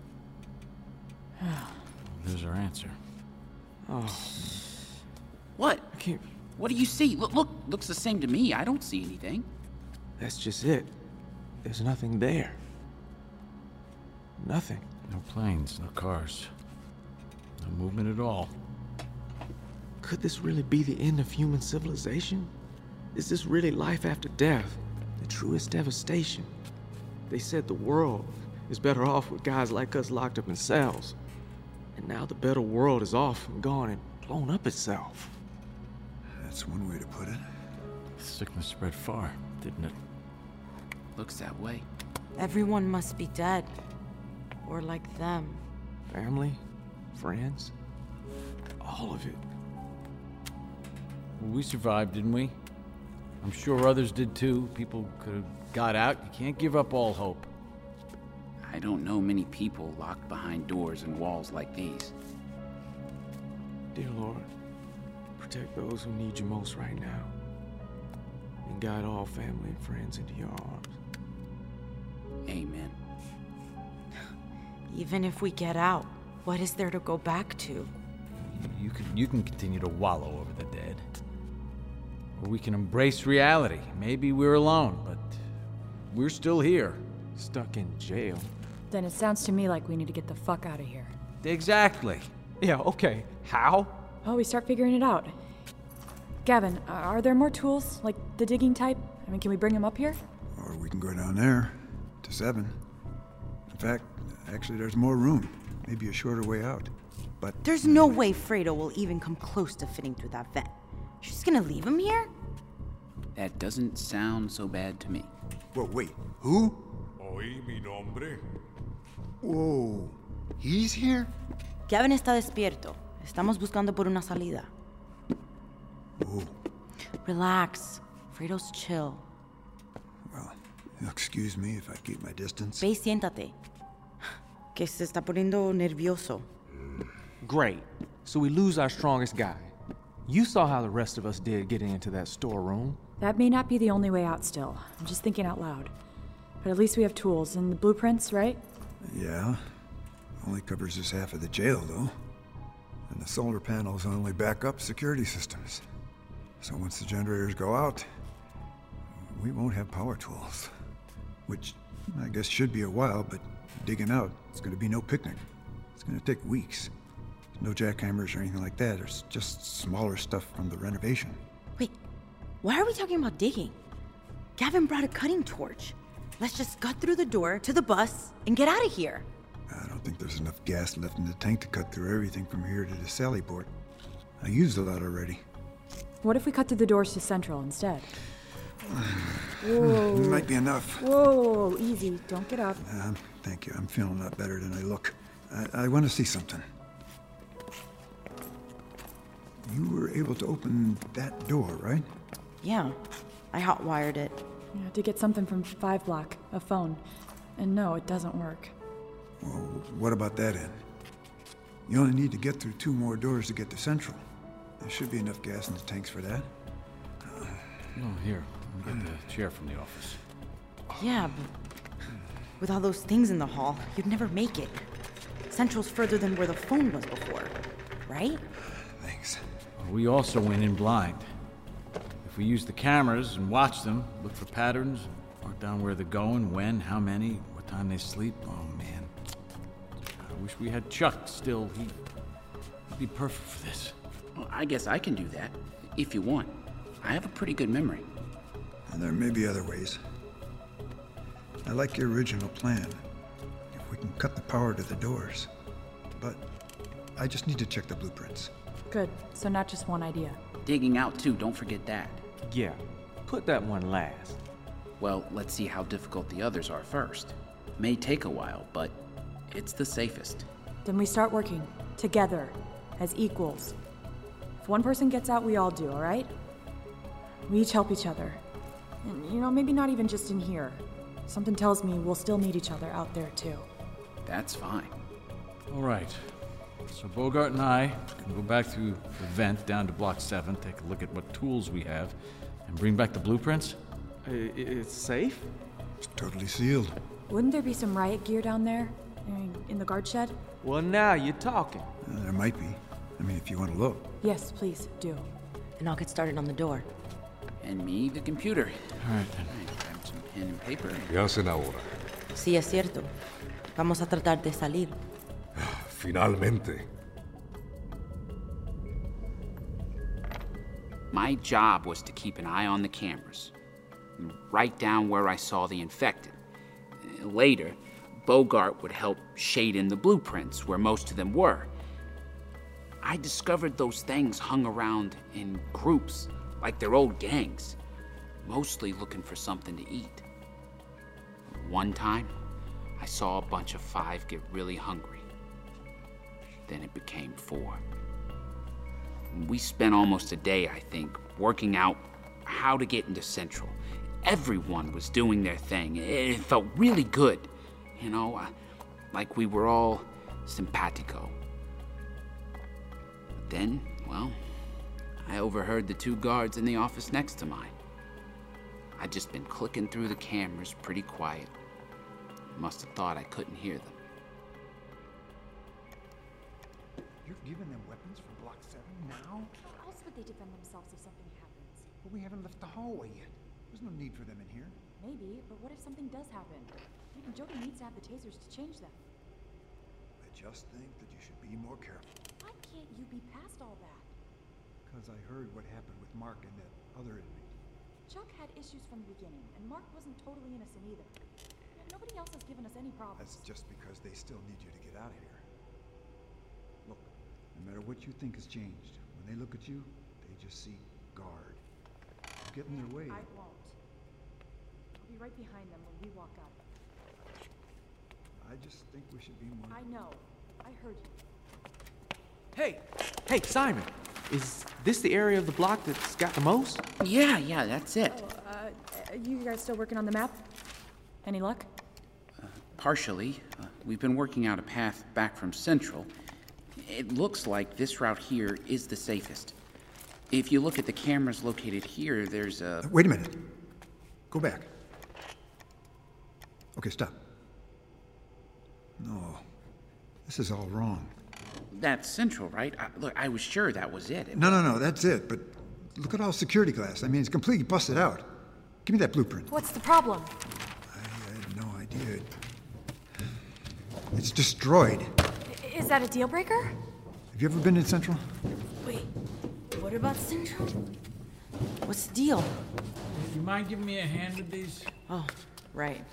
There's our answer. Oh. What? I can't... What do you see? Look, look, looks the same to me. I don't see anything. That's just it. There's nothing there. Nothing. No planes, no cars. No movement at all. Could this really be the end of human civilization? Is this really life after death? The truest devastation? They said the world is better off with guys like us locked up in cells. And now the better world is off and gone and blown up itself. That's one way to put it. Sickness spread far, didn't it? Looks that way. Everyone must be dead. Or like them. Family? Friends? All of it. Well, we survived, didn't we? I'm sure others did too. People could have got out. You can't give up all hope. I don't know many people locked behind doors and walls like these. Dear Lord, protect those who need you most right now. And guide all family and friends into your arms. Amen. Even if we get out, what is there to go back to? You can, you can continue to wallow over the dead. Or we can embrace reality. Maybe we're alone, but we're still here. Stuck in jail. Then it sounds to me like we need to get the fuck out of here. Exactly. Yeah, okay. How? Oh, we start figuring it out. Gavin, are there more tools, like the digging type? I mean, can we bring them up here? Or we can go down there, to seven. In fact, actually there's more room. Maybe a shorter way out. But there's no way Fredo will even come close to fitting through that vent. She's gonna leave him here? That doesn't sound so bad to me. Whoa, wait, who? Oí mi nombre. Whoa, he's here? Gavin está despierto. Estamos buscando por una salida. Whoa. Relax. Fredo's chill. Well, excuse me if I keep my distance. Ve y siéntate. Que se está poniendo nervioso. Great. So we lose our strongest guy. You saw how the rest of us did getting into that storeroom. That may not be the only way out still. I'm just thinking out loud. But at least we have tools and the blueprints, right? Yeah. Only covers us half of the jail, though. And the solar panels only back up security systems. So once the generators go out, we won't have power tools. Which I guess should be a while, but digging out, it's gonna be no picnic. It's gonna take weeks. No jackhammers or anything like that. There's just smaller stuff from the renovation. Wait, why are we talking about digging? Gavin brought a cutting torch. Let's just cut through the door to the bus and get out of here. I don't think there's enough gas left in the tank to cut through everything from here to the sally port. I used a lot already. What if we cut through the doors to Central instead? Whoa. Might be enough. Whoa, easy. Don't get up. Um, thank you. I'm feeling a lot better than I look. I, I want to see something. You were able to open that door, right? Yeah, I hot-wired it. Yeah, to get something from Five Block, a phone. And no, it doesn't work. Well, what about that end? You only need to get through two more doors to get to Central. There should be enough gas in the tanks for that. Uh, oh, here. Let me get the chair from the office. Yeah, but with all those things in the hall, you'd never make it. Central's further than where the phone was before, right? Thanks. We also went in blind. If we use the cameras and watch them, look for patterns, mark down where they're going, when, how many, what time they sleep, oh man. I wish we had Chuck still. He'd, he'd be perfect for this. Well, I guess I can do that, if you want. I have a pretty good memory. And there may be other ways. I like your original plan. If we can cut the power to the doors. But I just need to check the blueprints. Good. So not just one idea. Digging out too, don't forget that. Yeah. Put that one last. Well, let's see how difficult the others are first. May take a while, but it's the safest. Then we start working. Together. As equals. If one person gets out, we all do, alright? We each help each other. And, you know, maybe not even just in here. Something tells me we'll still need each other out there, too. That's fine. All right. So Bogart and I can go back through the vent down to Block seven, take a look at what tools we have, and bring back the blueprints? It's safe? It's totally sealed. Wouldn't there be some riot gear down there? I mean, in the guard shed? Well, now you're talking. Uh, there might be. I mean, if you want to look. Yes, please, do. And I'll get started on the door. And me, the computer. All right, then. All right, grab some pen and paper. ¿Qué hacen ahora? Sí, es cierto. Vamos a tratar de salir. Finalmente. My job was to keep an eye on the cameras. Write down where I saw the infected. Later, Bogart would help shade in the blueprints where most of them were. I discovered those things hung around in groups, like they're old gangs, mostly looking for something to eat. One time, I saw a bunch of five get really hungry. Then it became four. We spent almost a day, I think, working out how to get into Central. Everyone was doing their thing. It felt really good, you know, uh, like we were all simpatico. But then, well, I overheard the two guards in the office next to mine. I'd just been clicking through the cameras pretty quiet. Must have thought I couldn't hear them. You're giving them weapons for Block seven now? How else would they defend themselves if something happens? But we haven't left the hallway yet. There's no need for them in here. Maybe, but what if something does happen? Maybe Jody needs to have the tasers to change them. I just think that you should be more careful. Why can't you be past all that? Because I heard what happened with Mark and that other inmate. Chuck had issues from the beginning, and Mark wasn't totally innocent either. Nobody else has given us any problems. That's just because they still need you to get out of here. Look, no matter what you think has changed, when they look at you, they just see guard. You get in their way. I won't. I'll be right behind them when we walk out. I just think we should be more... I know. I heard you. Hey! Hey, Simon! Is this the area of the block that's got the most? Yeah, yeah, that's it. Oh, uh, you guys still working on the map? Any luck? Uh, partially. Uh, we've been working out a path back from Central. It looks like this route here is the safest. If you look at the cameras located here, there's a... Uh, wait a minute. Go back. Okay, stop. No. This is all wrong. That's Central, right? I, look, I was sure that was it. it no, no, no, that's it. But look at all security glass. I mean, it's completely busted out. Give me that blueprint. What's the problem? I had no idea. It's destroyed. Is that a deal breaker? Have you ever been in Central? Wait, what about Central? What's the deal? You mind giving me a hand with these? Oh, right.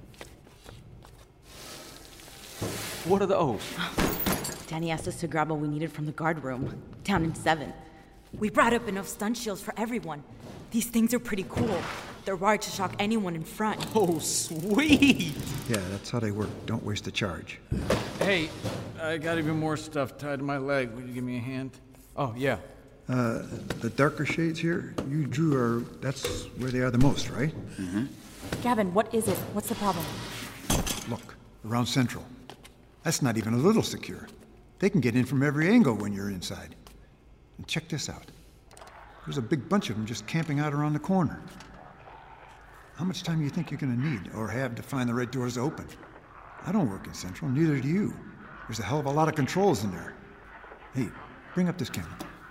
What are those? Danny asked us to grab what we needed from the guard room, down in seven. We brought up enough stun shields for everyone. These things are pretty cool. They're wired to shock anyone in front. Oh, sweet! Yeah, that's how they work. Don't waste a charge. Hey, I got even more stuff tied to my leg. Will you give me a hand? Oh, yeah. Uh, the darker shades here, you drew are... that's where they are the most, right? Mm-hmm. Gavin, what is it? What's the problem? Look, around Central. That's not even a little secure. They can get in from every angle when you're inside. And check this out. There's a big bunch of them just camping out around the corner. How much time do you think you're going to need or have to find the right doors to open? I don't work in Central, neither do you. There's a hell of a lot of controls in there. Hey, bring up this camera.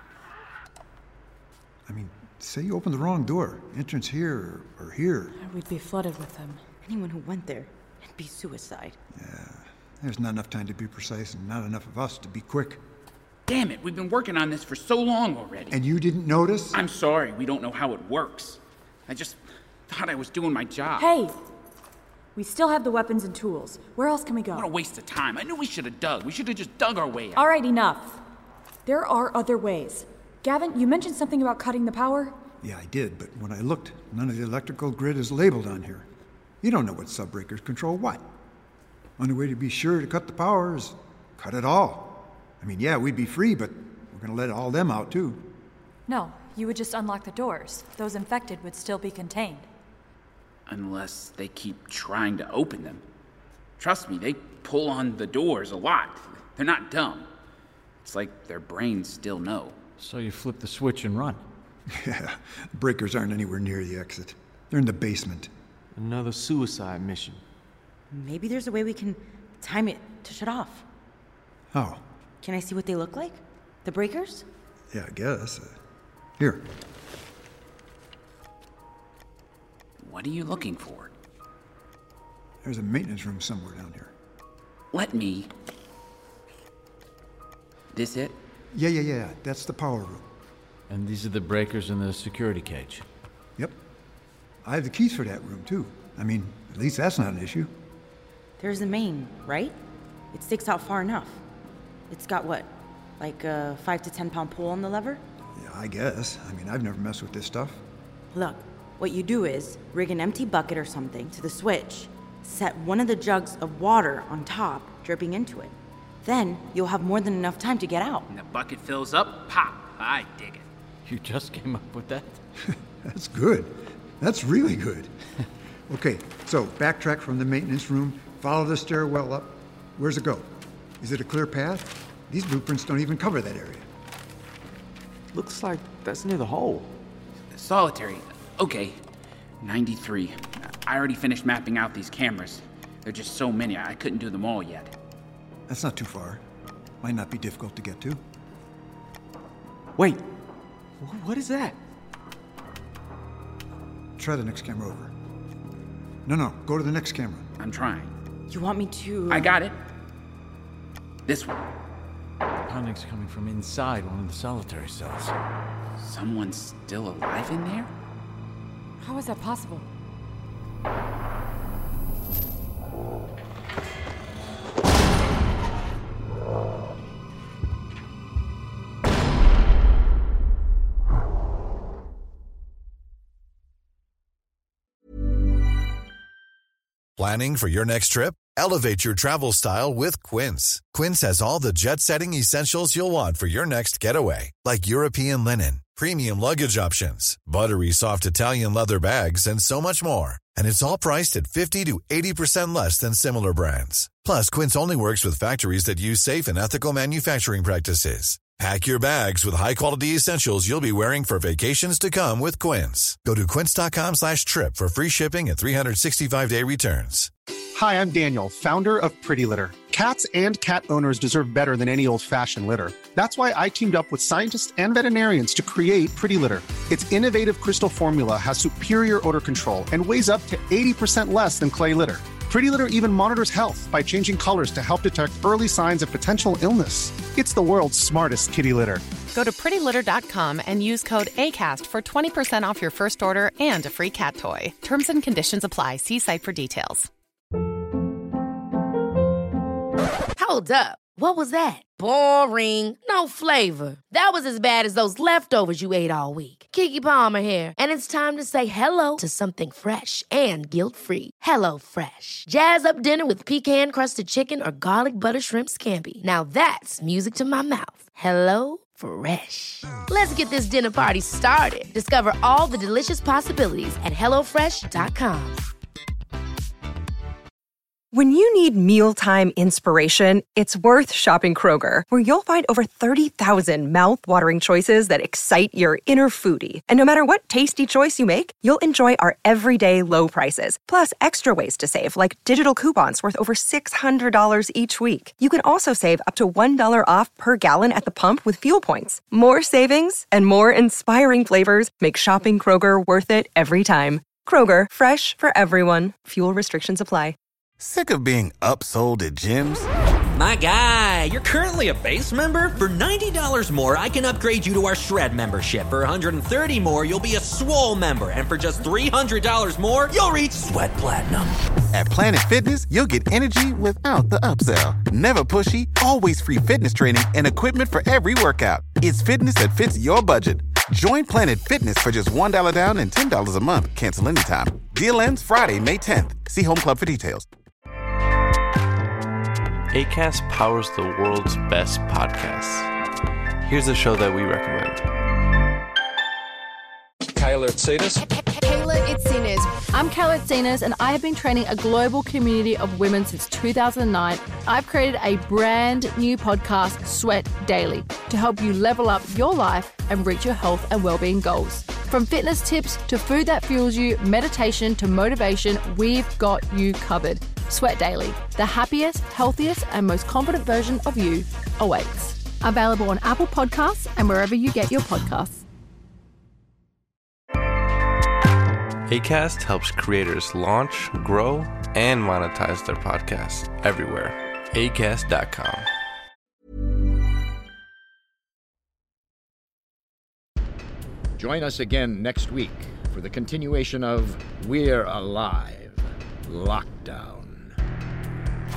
I mean, say you open the wrong door. Entrance here or, or here. We'd be flooded with them. Anyone who went there, it'd be suicide. Yeah, there's not enough time to be precise and not enough of us to be quick. Damn it, we've been working on this for so long already. And you didn't notice? I'm sorry, we don't know how it works. I just thought I was doing my job. Hey! We still have the weapons and tools. Where else can we go? What a waste of time. I knew we should have dug. We should have just dug our way out. All right, enough. There are other ways. Gavin, you mentioned something about cutting the power? Yeah, I did, but when I looked, none of the electrical grid is labeled on here. You don't know what subbreakers control what. Only way to be sure to cut the power is cut it all. I mean, yeah, we'd be free, but we're gonna let all them out, too. No, you would just unlock the doors. Those infected would still be contained. Unless they keep trying to open them. Trust me, they pull on the doors a lot. They're not dumb. It's like their brains still know. So you flip the switch and run. Yeah, breakers aren't anywhere near the exit. They're in the basement. Another suicide mission. Maybe there's a way we can time it to shut off. How? Can I see what they look like? The breakers? Yeah, I guess. Uh, here. What are you looking for? There's a maintenance room somewhere down here. Let me... This it? Yeah, yeah, yeah. That's the power room. And these are the breakers in the security cage. Yep. I have the keys for that room, too. I mean, at least that's not an issue. There's the main, right? It sticks out far enough. It's got what? Like a five to ten pound pull on the lever? Yeah, I guess. I mean, I've never messed with this stuff. Look, what you do is rig an empty bucket or something to the switch, set one of the jugs of water on top, dripping into it. Then you'll have more than enough time to get out. And the bucket fills up, pop. I dig it. You just came up with that? That's good. That's really good. Okay, so backtrack from the maintenance room, follow the stairwell up. Where's it go? Is it a clear path? These blueprints don't even cover that area. Looks like that's near the hole. Solitary. Okay. ninety-three. I already finished mapping out these cameras. There are just so many, I couldn't do them all yet. That's not too far. Might not be difficult to get to. Wait. What is that? Try the next camera over. No, no, go to the next camera. I'm trying. You want me to... I got it. This one. Panics coming from inside one of the solitary cells. Someone's still alive in there? How is that possible? Planning for your next trip? Elevate your travel style with Quince. Quince has all the jet-setting essentials you'll want for your next getaway, like European linen, premium luggage options, buttery soft Italian leather bags, and so much more. And it's all priced at fifty to eighty percent less than similar brands. Plus, Quince only works with factories that use safe and ethical manufacturing practices. Pack your bags with high-quality essentials you'll be wearing for vacations to come with Quince. Go to quince.com slash trip for free shipping and three sixty-five day returns. Hi, I'm Daniel, founder of Pretty Litter. Cats and cat owners deserve better than any old-fashioned litter. That's why I teamed up with scientists and veterinarians to create Pretty Litter. Its innovative crystal formula has superior odor control and weighs up to eighty percent less than clay litter. Pretty Litter even monitors health by changing colors to help detect early signs of potential illness. It's the world's smartest kitty litter. Go to pretty litter dot com and use code ACAST for twenty percent off your first order and a free cat toy. Terms and conditions apply. See site for details. Hold up. What was that? Boring. No flavor. That was as bad as those leftovers you ate all week. Keke Palmer here, and it's time to say hello to something fresh and guilt-free. Hello Fresh. Jazz up dinner with pecan-crusted chicken or garlic butter shrimp scampi. Now that's music to my mouth. Hello Fresh. Let's get this dinner party started. Discover all the delicious possibilities at hello fresh dot com. When you need mealtime inspiration, it's worth shopping Kroger, where you'll find over thirty thousand mouth-watering choices that excite your inner foodie. And no matter what tasty choice you make, you'll enjoy our everyday low prices, plus extra ways to save, like digital coupons worth over six hundred dollars each week. You can also save up to one dollar off per gallon at the pump with fuel points. More savings and more inspiring flavors make shopping Kroger worth it every time. Kroger, fresh for everyone. Fuel restrictions apply. Sick of being upsold at gyms? My guy, you're currently a base member? For ninety dollars more, I can upgrade you to our Shred membership. For one hundred thirty dollars more, you'll be a Swole member. And for just three hundred dollars more, you'll reach Sweat Platinum. At Planet Fitness, you'll get energy without the upsell. Never pushy, always free fitness training and equipment for every workout. It's fitness that fits your budget. Join Planet Fitness for just one dollar down and ten dollars a month. Cancel anytime. Deal ends Friday, May tenth. See Home Club for details. Acast powers the world's best podcasts. Here's a show that we recommend. Kayla Itsinas. Kayla Itsinas. I'm Kayla Itsinas, and I have been training a global community of women since two thousand nine. I've created a brand new podcast, Sweat Daily, to help you level up your life and reach your health and well-being goals. From fitness tips to food that fuels you, meditation to motivation, we've got you covered. Sweat Daily, the happiest, healthiest, and most confident version of you awaits. Available on Apple Podcasts and wherever you get your podcasts. Acast helps creators launch, grow, and monetize their podcasts everywhere. acast dot com. Join us again next week for the continuation of We're Alive, Lockdown.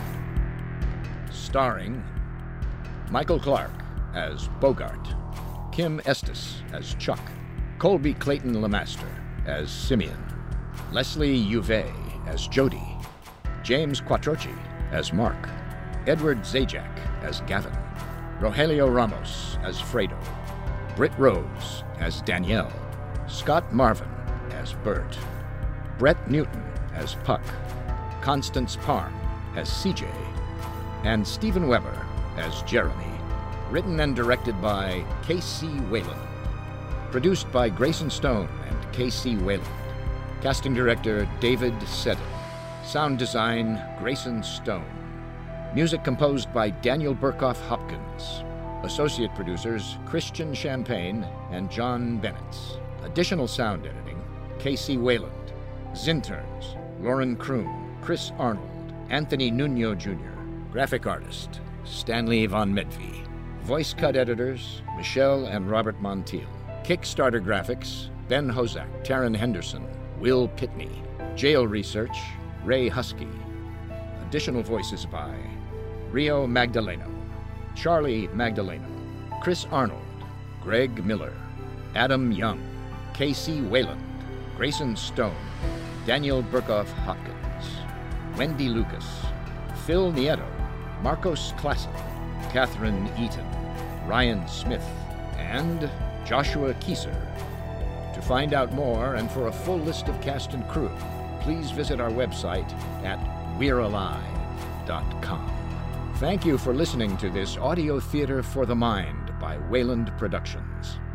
Starring Michael Clark as Bogart, Kim Estes as Chuck, Colby Clayton Lemaster as Simeon, Leslie Uve as Jody, James Quattrochi as Mark, Edward Zajac as Gavin, Rogelio Ramos as Fredo, Britt Rose as Danielle, Scott Marvin as Bert, Brett Newton as Puck, Constance Parm as C J, and Stephen Weber as Jeremy. Written and directed by K C Wayland. Produced by Grayson Stone and K C Wayland. Casting director David Seddon. Sound design Grayson Stone. Music composed by Daniel Burkhoff Hopkins. Associate producers Christian Champagne and John Bennett. Additional sound editing K C Wayland. Zinterns Lauren Kroon, Chris Arnold, Anthony Nuno Junior Graphic artist Stanley Von Medvey. Voice cut editors, Michelle and Robert Montiel. Kickstarter graphics, Ben Hozak, Taryn Henderson, Will Pitney. Jail research, Ray Husky. Additional voices by Rio Magdaleno, Charlie Magdaleno, Chris Arnold, Greg Miller, Adam Young, K C Wayland, Grayson Stone, Daniel Burkhoff Hopkins, Wendy Lucas, Phil Nieto, Marcos Klassen, Catherine Eaton, Ryan Smith, and Joshua Kieser. To find out more and for a full list of cast and crew, please visit our website at we're alive dot com. Thank you for listening to this audio theater for the mind by Wayland Productions.